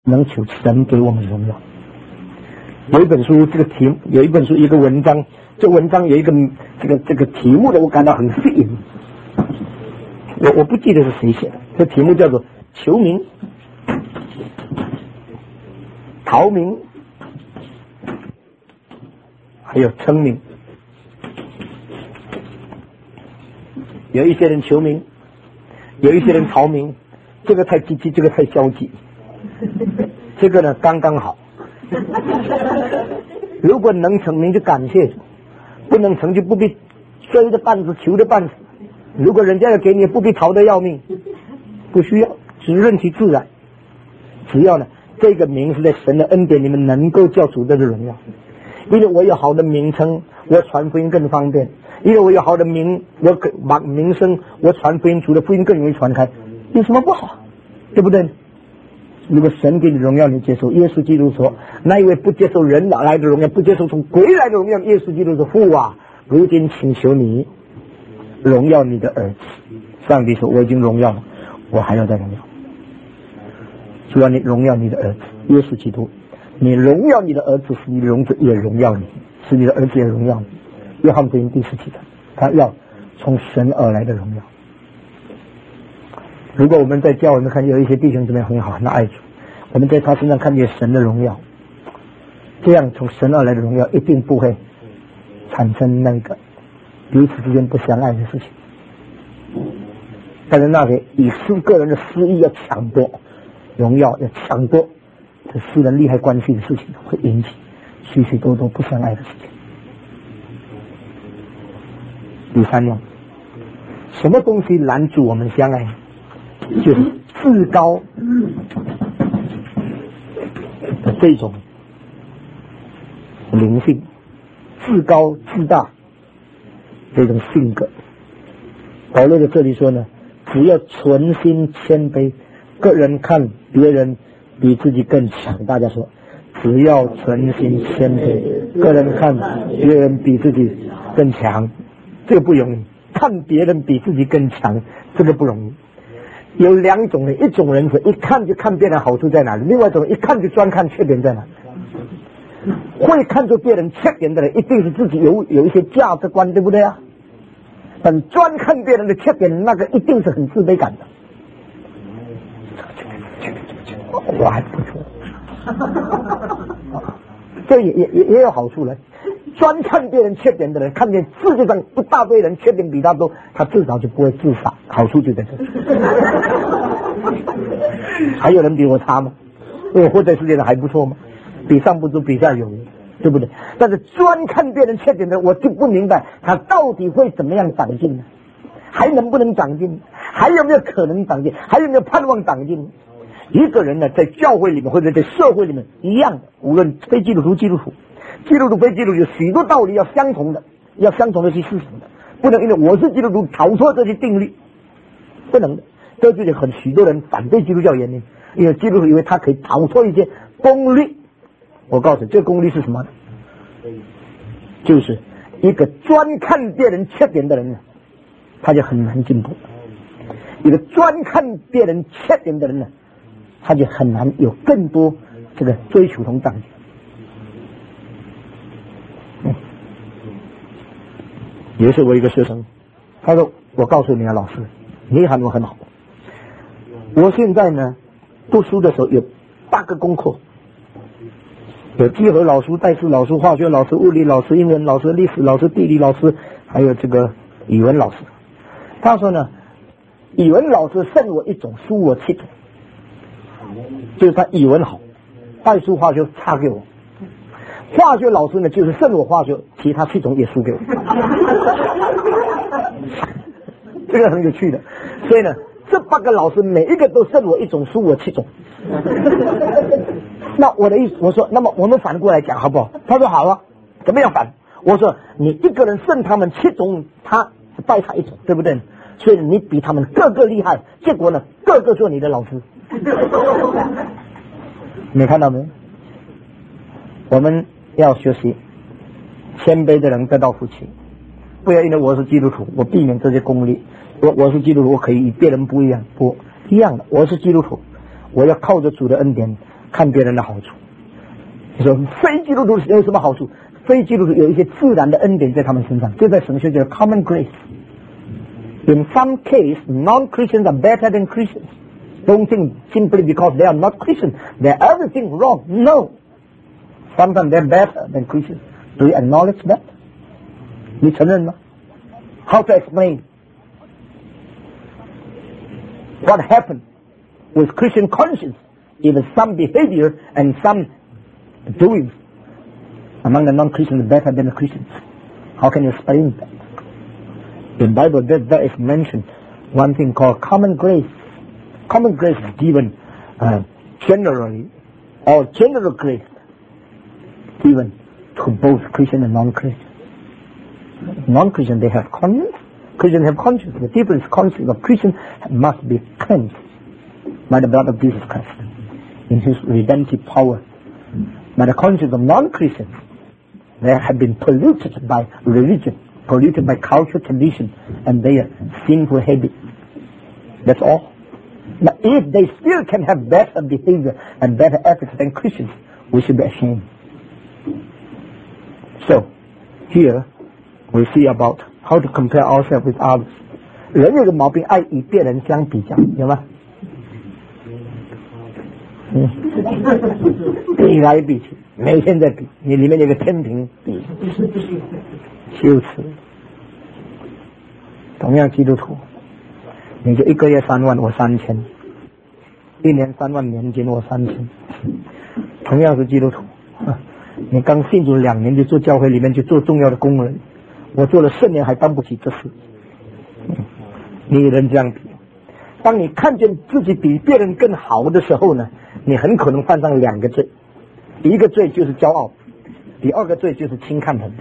能求神给我们荣耀。有一本书，有一本书，一个文章，这文章有一个这个题目的，我感到很吸引。我不记得是谁写的，这题目叫做求名、逃名，还有称名。有一些人求名，有一些人逃名，这个太积极，这个太消极，这个呢刚刚好。如果能成名就感谢，不能成就不必追着半死求着半死。如果人家要给你，不必逃得要命，不需要，只顺其自然。只要呢这个名是在神的恩典里面能够叫主得的荣耀。因为我有好的名称，我传福音更方便；因为我有好的名声，我传福音，主的福音更容易传开。有什么不好？对不对？如果神给你荣耀，你接受。耶稣基督说，那一位不接受人来的荣耀，不接受从鬼来的荣耀，耶稣基督说，父啊，如今请求你荣耀你的儿子。上帝说，我已经荣耀了，我还要再荣耀。主要你荣耀你的儿子耶稣基督，你荣耀你的儿子，使你的儿子也荣耀你，使你的儿子也荣耀你。约翰福音第17章，他要从神而来的荣耀。如果我们在教会里面看见有一些弟兄姊妹很好，很爱主，我们在他身上看见神的荣耀，这样从神而来的荣耀一定不会产生那个彼此之间不相爱的事情。但是那些以个人的私意要抢夺荣耀，要抢夺这私人利害关系的事情，会引起许许多多不相爱的事情。第三样，什么东西拦阻我们相爱？就是自高的这种灵性，自高自大这种性格。保罗在这里说呢，只要存心谦卑，个人看别人比自己更强。大家说，只要存心谦卑，个人看别人比自己更强，这个不容易。看别人比自己更强，这个不容易。有两种人，一种人是一看就看别人好处在哪里，另外一种人一看就专看缺点在哪里。会看出别人缺点的人，一定是自己有一些价值观，对不对啊？但专看别人的缺点，那个一定是很自卑感的。我还不错，这也有好处了。专看别人缺点的人，看见世界上一大堆人缺点比他多，他至少就不会自杀，好处就在这里。还有人比我差吗？我活在世界上还不错吗？比上不足，比下有余，对不对？但是专看别人缺点的，我就不明白他到底会怎么样长进呢？还能不能长进？还有没有可能长进？还有没有盼望长进？一个人呢，在教会里面或者在社会里面一样的，无论非基督徒、基督徒、基督徒非基督徒，有许多道理要相同的，要相同的去思想的，不能因为我是基督徒逃脱这些定律，不能的。这就是很许多人反对基督教原因，因为基督徒以为他可以逃脱一些公律。我告诉你，这个公律是什么呢？就是一个专看别人缺点的人呢，他就很难进步；一个专看别人缺点的人呢，他就很难有更多这个追求同长进。也是我一个学生，他说：“我告诉你啊，老师，你韩文很好。我现在呢，读书的时候有8个功课，有集合老师、代数老师、化学老师、物理老师、英文老师、历史老师、地理老师，还有这个语文老师。他说呢，语文老师胜我1种，输我7种，就是他语文好，代数化学差给我。化学老师呢，就是胜我化学，其他7种也输给我。这个很有趣的。所以呢，这8个老师每一个都胜我1种，输我7种。那我的意思，我说，那么我们反过来讲好不好？他说好啊，怎么样反？我说你一个人胜他们7种，他败他1种，对不对？所以你比他们个个厉害，结果呢，个个做你的老师。你看到没有？我们要学习谦卑的人得到福气，不要因为我是基督徒，我避免这些功利。我是基督徒，我可以与别人不一样，不一样的。我是基督徒，我要靠着主的恩典， 看别人的好处。你说非基督徒有什么好处？非基督徒有一些自然的恩典在他们身上，就在神学叫 common grace。 In some case, non-Christians are better than Christians. Don't think simply because they are not Christian, they're everything wrong. No. Sometimes they're better than Christians. Do you acknowledge that? 你承认吗？ How to explain what happened with Christian conscience, even some behavior and some doings among the non-Christians better than the Christians? How can you explain that? In the Bible, there is mentioned one thing called common grace. Common grace is given generally, or general grace given to both Christian and non-Christian. Non-Christian, they have conscience. Christians have conscience. The difference conscience of Christian must be cleansed by the blood of Jesus Christ in His redemptive power. By the conscience of non-Christians, they have been polluted by religion, polluted by cultural tradition, and their sinful habits. That's all. Now, if they still can have better behavior and better ethics than Christians, we should be ashamed. So, here we see about how to compare ourselves with others. 人有个毛病，爱与别人相比较，有吗？比来比去，每天在比，你里面有个天平比，羞耻。同样基督徒，你就1个月3万，我3000，1年3万年金，我3000。同样是基督徒，你刚信主2年就做教会里面去做重要的工人，我做了4年还担不起这事。你与人这样比，当你看见自己比别人更好的时候呢，你很可能犯上2个罪，一个罪就是骄傲，第2个罪就是轻看人，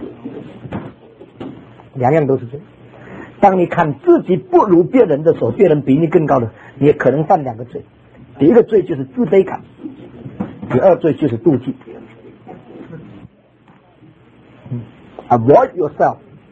两样都是罪。当你看自己不如别人的时候，别人比你更高的，你也可能犯2个罪，第一个罪就是自卑感，第2罪就是妒忌。Avoid yourself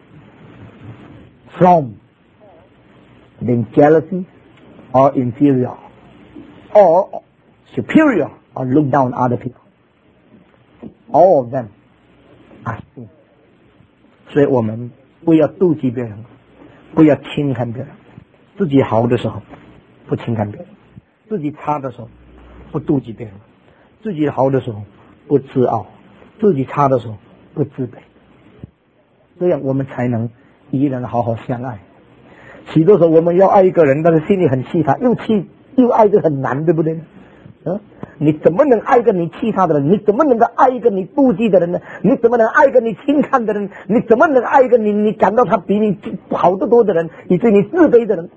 from being jealousy or inferior or superior or look down on other people. All of them are sin. 所以我们不要妒忌别人，不要轻看别人。自己好的时候不轻看别人，自己差的时候不妒忌别人，自己好的时候不自傲，自己差的时候不自卑。这样我们才能依然好好相爱。许多时候我们要爱一个人，但是心里很气他，又爱就很难，对不对？你怎么能爱一个你气他的人？你怎么能够爱一个你妒忌的人呢？你怎么能爱一个你轻看的人？你怎么能爱一个你感到他比你好得多的人，以至于你自卑的人？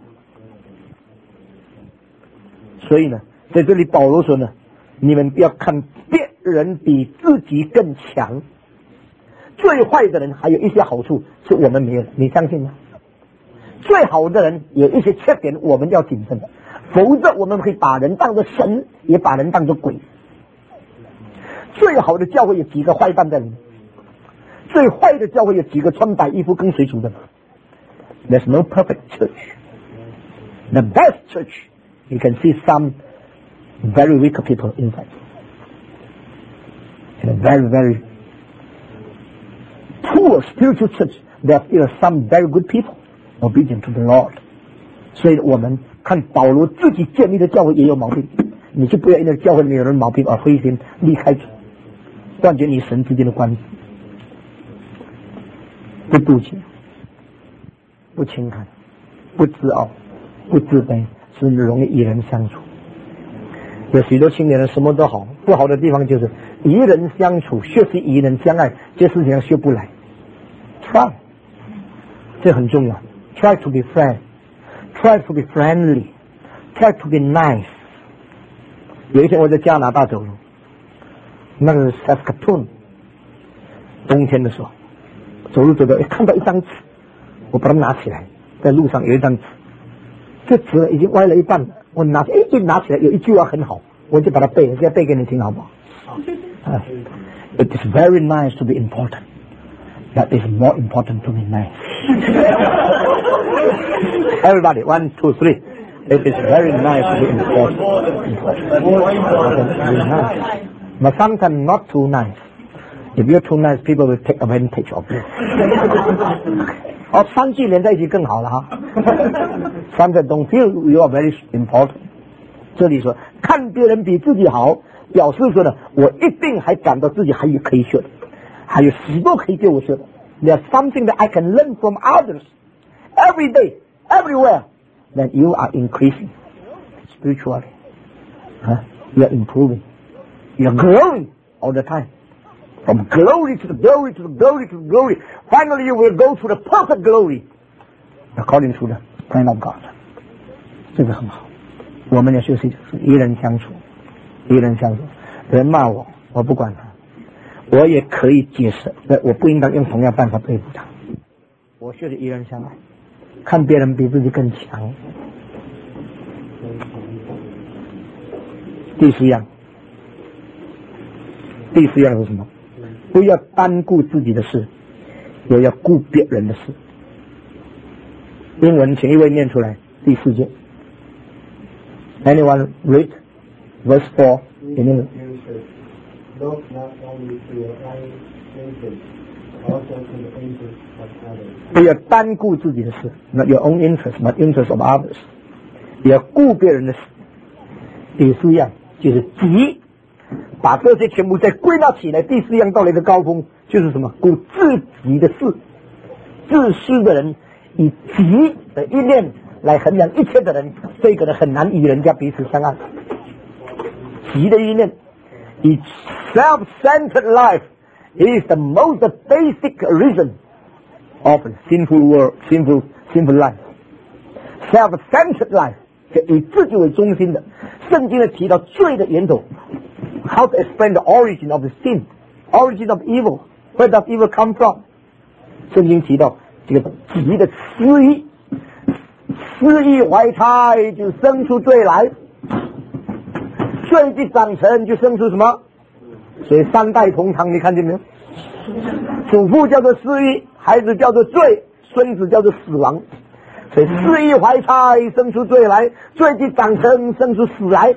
所以呢，在这里保罗说呢，你们不要看别人比自己更强。最坏的人还有一些好处是我们没有的，你相信吗？最好的人有一些缺点，我们要谨慎的，否则我们会把人当作神，也把人当作鬼。最好的教会有几个坏蛋在里面，最坏的教会有几个穿白衣服跟随主的。There's no perfect church. The best church, you can see some very wicked people inside. In a very, very poor spiritual church, there are still some very good people obedient to the Lord. 所以我们看保罗自己建立的教会也有毛病，你就不要因为教会里面有人毛病而灰心离开主，断绝你神之间的关系。不妒忌，不轻看，不自傲，不自卑，是容易与人相处。有许多青年人什么都好，不好的地方就是与人相处，学习与人相爱，这事情学不来。Try， 这很重要。Try to be friend, try to be friendly, try to be nice. 有一天我在加拿大走路，那个是 Saskatoon， 冬天的时候，走路看到一张纸，我把它拿起来，在路上有一张纸，这纸已经歪了一半了，我拿起来有一句话很好，我就把它背了，现在背给你听好不好？It is very nice to be important. That is more important to be nice. Everybody, 1, 2, 3. It is very nice to be enforced. Very nice. But sometimes not too nice. If you're too nice, people will take advantage of you. 3句连在一起更好了哈。Sometimes don't feel you are very important. 这里说看别人比自己好，表示说呢，我一定还感到自己还有可以学的，还有许多可以对我学的。There's something that I can learn from others every day, everywhere. Then you are increasing spiritually. You are improving. You are growing all the time. From glory to the glory to the glory to the glory. Finally you will go to the perfect glory. According to the plan of God. 这个很好。我们的学习就是与人相处，与人相处。人骂我，我不管他，我也可以解释，我不应当用同样办法对付他。我学的与人相爱，看别人比自己更强。第四样是什么？不要单顾自己的事，也要顾别人的事。英文请一位念出来，第4节。Anyone read verse 4 in English? Look not only to your own interest, but also to the interest of others. 不要单顾自己的事 ，not your own interest, but interest of others. 也要顾别人的事。第4样就是急，把这些全部再归纳起来。第4样到了一个高峰，就是什么？顾自己的事。自私的人以急的一念来衡量一切的人，这个人很难与人家彼此相爱。急的一念，以 self-centered life is the most basic reason of sinful life. Self-centered life 就以自己为中心的。圣经的提到罪的源头 ，How to explain the origin of the sin, origin of evil? Where does evil come from? 圣经提到这个急的私意。私意怀胎就生出罪来，罪的长成就生出什么？所以3代同堂，你看见没有？祖父叫做私意，孩子叫做罪，孙子叫做死亡。所以私意怀胎生出罪来，罪的长成生出死来。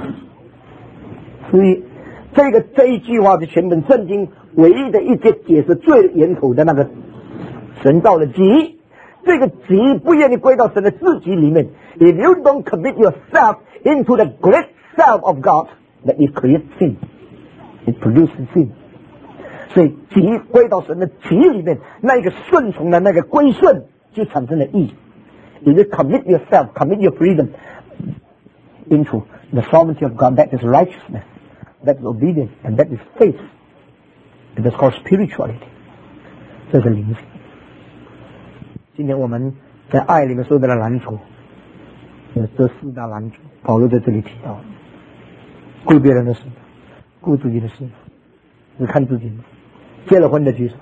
私意，这一句话是全本圣经唯一的一节解释罪的源头的那个神造的急。这个急不愿意归到神的自己里面。If you don't commit yourself into the great self of God, that it creates sin. It produces sin. 所以急归到神的急里面，那个顺从的那个归顺就产生了义。If you commit yourself, commit your freedom into the sovereignty of God, that is righteousness, that is obedience, and that is faith. It is called spirituality. 这是灵性。今天我们在爱里面受到了拦阻，这4大拦阻，保罗在这里提到，顾别人的事，顾自己的事，只看自己。结了婚的举手，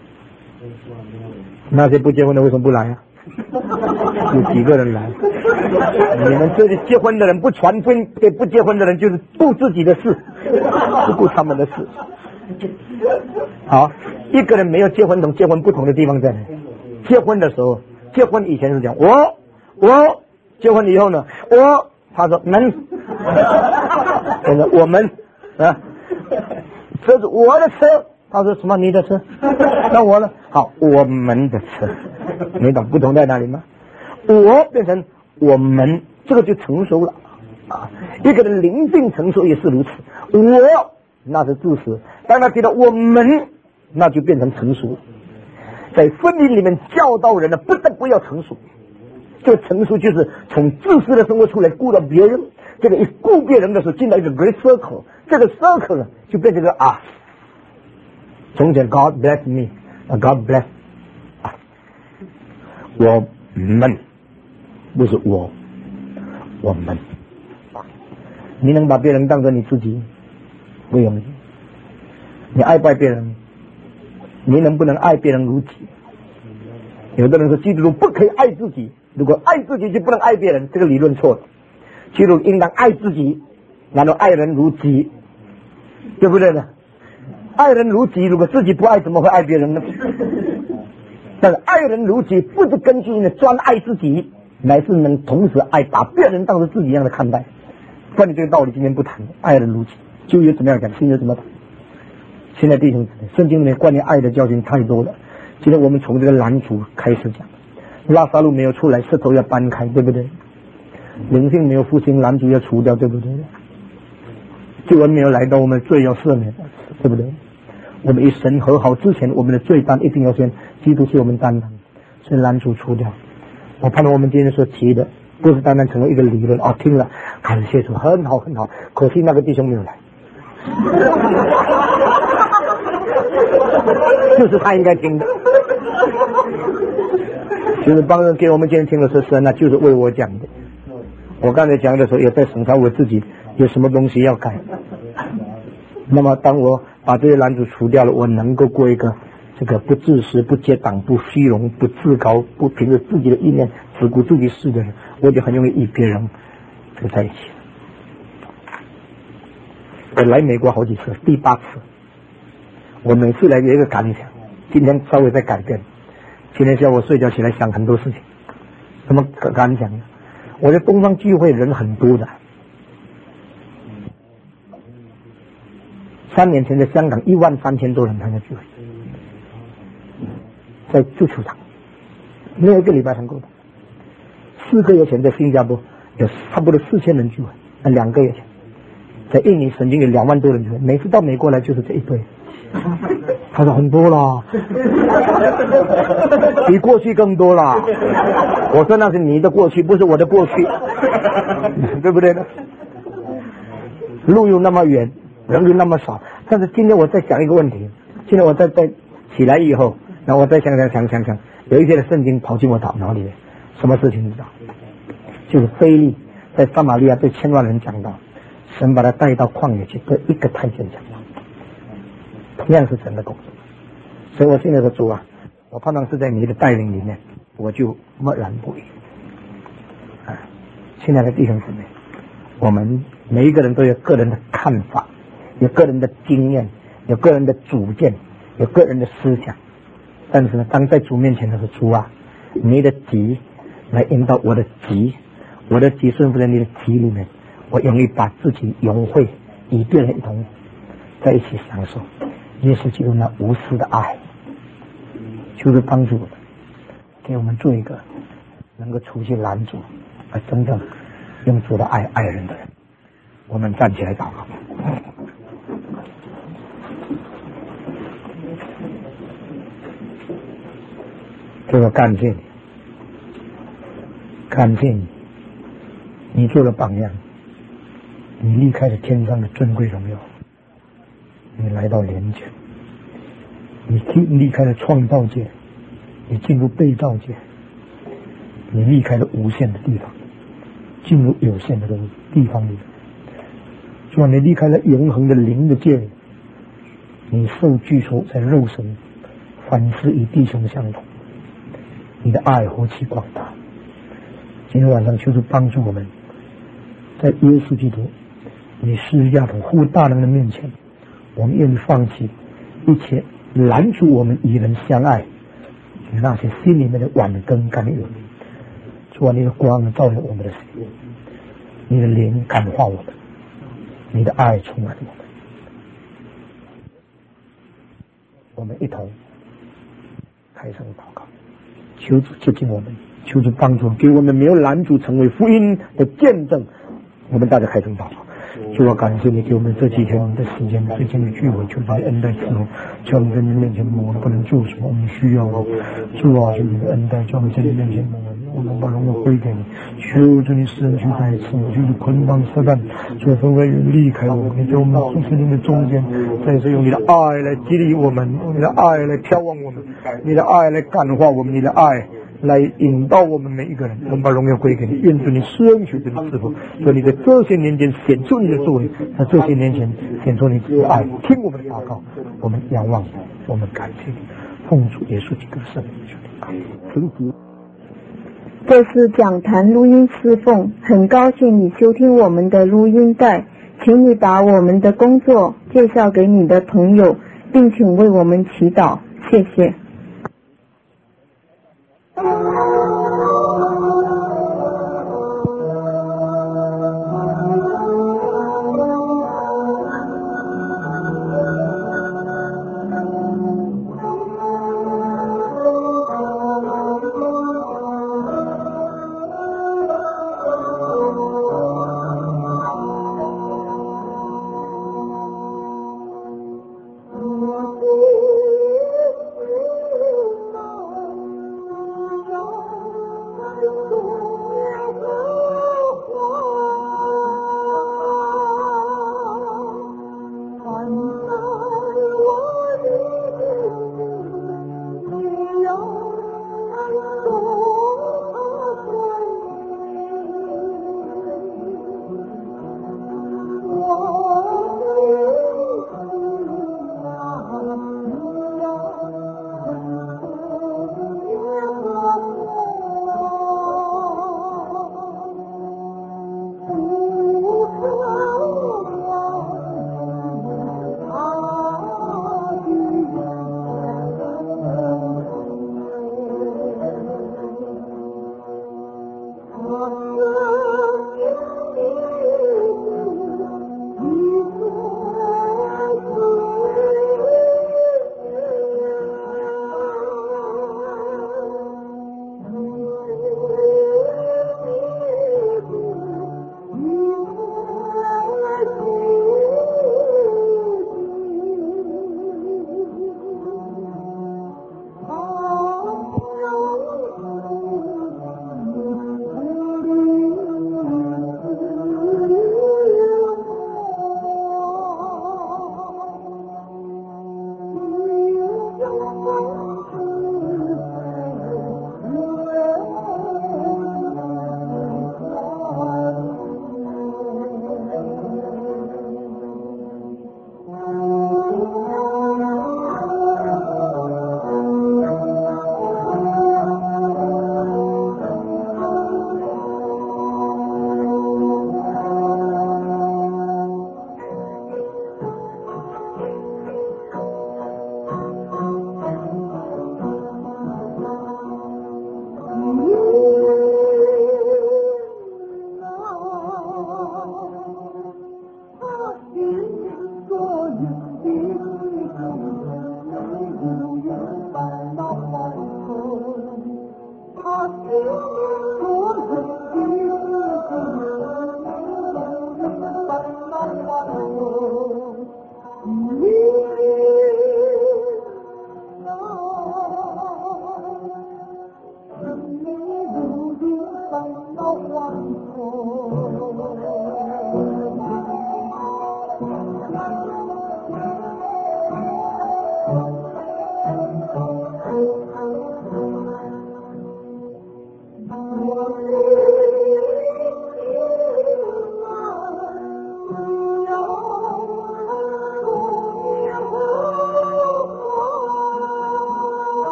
那些不结婚的为什么不来啊？有几个人来？你们这些结婚的人不传福音给不结婚的人，就是顾自己的事，不顾他们的事。好，一个人没有结婚同结婚不同的地方在哪？结婚的时候，结婚以前是讲我结婚以后呢，他说们，我们啊，这是我的车，他说什么你的车？那我呢？好，我们的车，你懂不同在哪里吗？我变成我们，这个就成熟了啊。一个人灵性成熟也是如此，我那是自私，当他提到我们，那就变成成熟。在婚姻里面教导人的不得不要成熟，这个成熟就是从自私的生活出来顾到别人，这个一顾别人的时候进到一个 great circle， 这个 circle 呢就变成个啊，从前 God bless me， God bless us， 我们不是我们，你能把别人当作你自己不容易，你爱不爱别人？你能不能爱别人如己？有的人说基督徒不可以爱自己，如果爱自己就不能爱别人，这个理论错了。基督徒应当爱自己，然后爱人如己，对不对呢？爱人如己，如果自己不爱，怎么会爱别人呢？但是爱人如己不是根据你专爱自己， 乃是能同时爱，把别人当作自己一样的看待。关于这个道理今天不谈，爱的如此，就有怎么样讲，现在怎么谈。现在弟兄姊妹，圣经里面关于爱的教训太多了。今天我们从这个拦阻开始讲，拉撒路没有出来，石头要搬开，对不对？灵性没有复兴，拦阻要除掉，对不对？救恩没有来到，我们罪要赦免，对不对？我们与神和好之前，我们的罪担一定要先，基督是我们担当，所以拦阻除掉。我盼望我们今天所提的，不是单单成为一个理论，听了感谢主，很好很好，可惜那个弟兄没有来。就是他应该听的，就是帮人给我们今天听的是神，那就是为我讲的。我刚才讲的时候也在审查我自己有什么东西要改。那么当我把这些拦阻除掉了，我能够过一个这个不自私、不结党、不虚荣、不自高、不凭着自己的意念只顾自己事的人，我就很容易与别人这个在一起。我来美国好几次，第8次，我每次来有一个感想，今天稍微在改变。今天下午我睡觉起来想很多事情，什么感想呢？我在东方聚会人很多的，3年前在香港13000多人参加聚会，在足球场，没有一个礼拜能够的。4个月前在新加坡有差不多4000人聚会，2个月前在印尼曾经有2万多人聚会，每次到美国来就是这一堆。他说很多啦，比过去更多啦。我说那是你的过去，不是我的过去，对不对呢？路又那么远，人又那么少。但是今天我在想一个问题，今天我在起来以后，然后我再想，有一些的圣经跑进我脑里面，什么事情你知道？就是腓利在撒玛利亚对1000万人讲道，神把他带到旷野去对一个太监讲道，同样是神的工作。所以我现在说主啊，我盼望是在你的带领里面，我就默然不语。亲爱的弟兄姊妹，我们每一个人都有个人的看法，有个人的经验，有个人的主见，有个人的思想。但是呢，当在主面前的时候，主啊，你的急来引导我的急，我的急顺服在你的急里面，我愿意把自己融汇，与别人一同在一起享受耶稣基督那无私的爱。就是帮助我们，给我们做一个能够除去拦阻，而真正用主的爱爱人的人。我们站起来祷告。这个感谢你，感谢你，你做了榜样，你离开了天上的尊贵荣耀，你来到人间。你离开了创造界，你进入被造界，你离开了无限的地方，进入有限的地方里。主啊，你离开了永恒的灵的界里，你受拘束在肉身，凡事与弟兄相同。你的爱何其广大！今天晚上求主帮助我们，在耶稣基督你施加的护大能的面前，我们愿意放弃一切拦阻我们与人相爱那些心里面的挽根甘愿。主啊，你的光照亮我们的心，你的灵感化我们，你的爱充满我们。我们一同开声祷告，求主接近我们，求主帮助，给我们没有拦阻成为福音的见证。我们大家开声祷告。主啊，感谢你给我们这几天的时间，最近的聚会，求把恩待赐福，叫我们在你面前我们不能做什么，我们需要主啊，求你的恩待，叫我们在你面前我们把荣耀归给你，求主你使人去带刺，就是捆绑撒旦，所分外人离开我们，你在我们众生灵的中间，再次用你的爱来激励我们，用你的爱来眺望我们，你的爱来感化我们，你的爱来引导我们每一个人。我们把荣耀归给你，愿主你施恩求主你赐福，说你在这些年间显出你的作为，在这些年前显出你的爱，听我们的祷告，我们仰望你，我们感谢你，奉主耶稣基督的圣名求你。 这是讲坛录音侍奉，很高兴你收听我们的录音带，请你把我们的工作介绍给你的朋友，并请为我们祈祷，谢谢。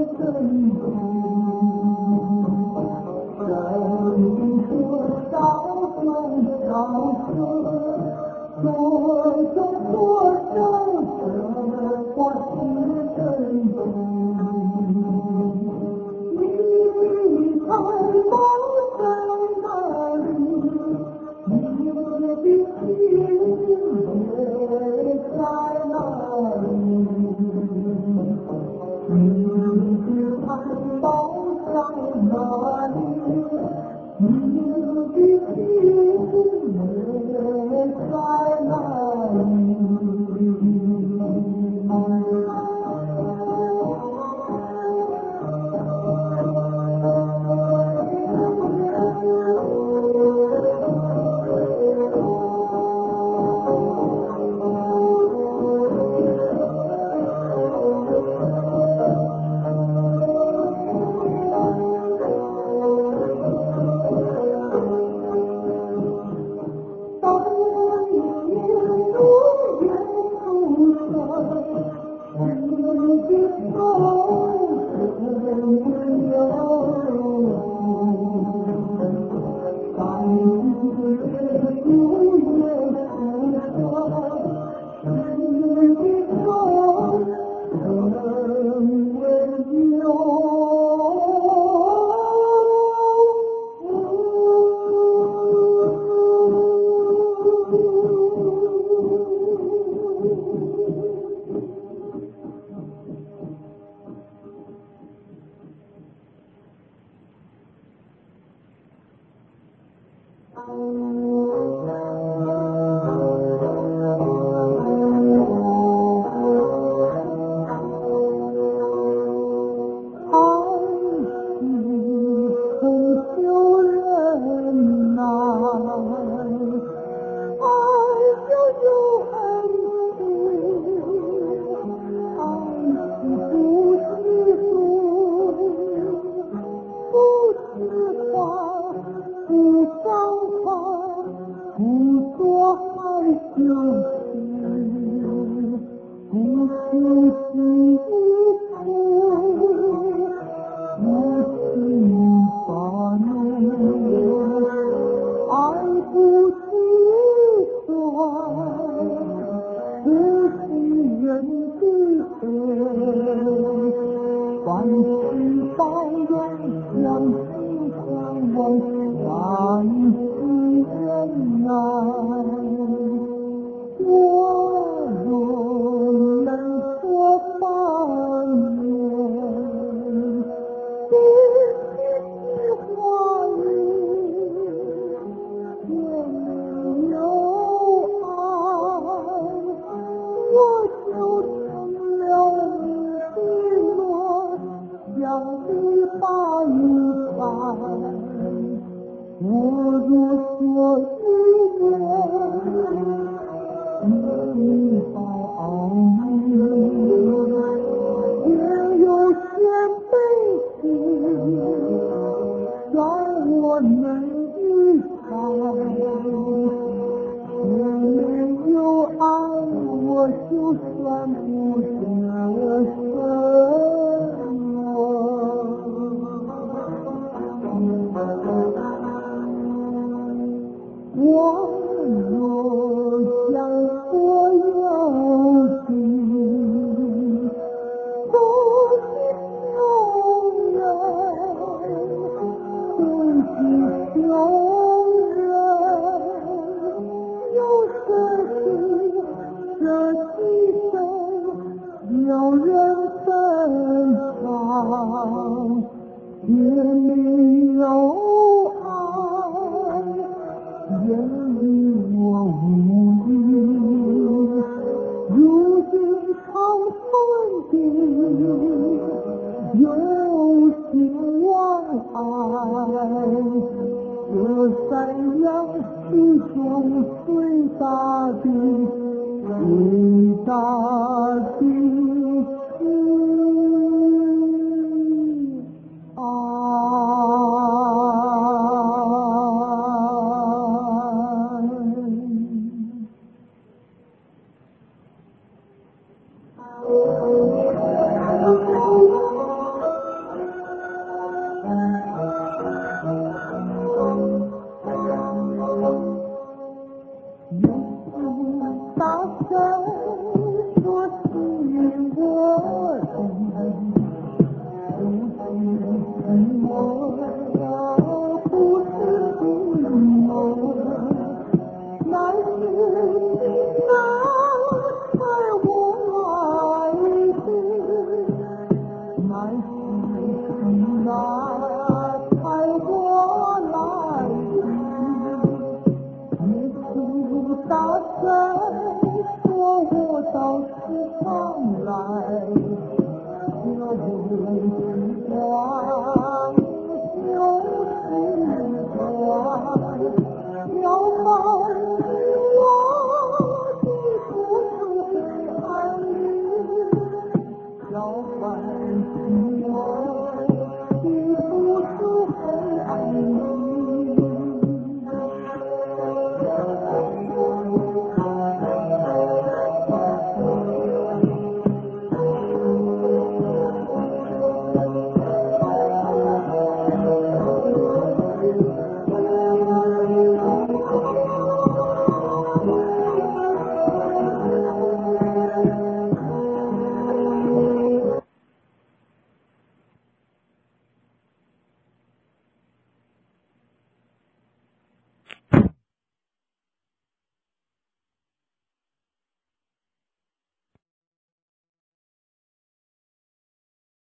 最大的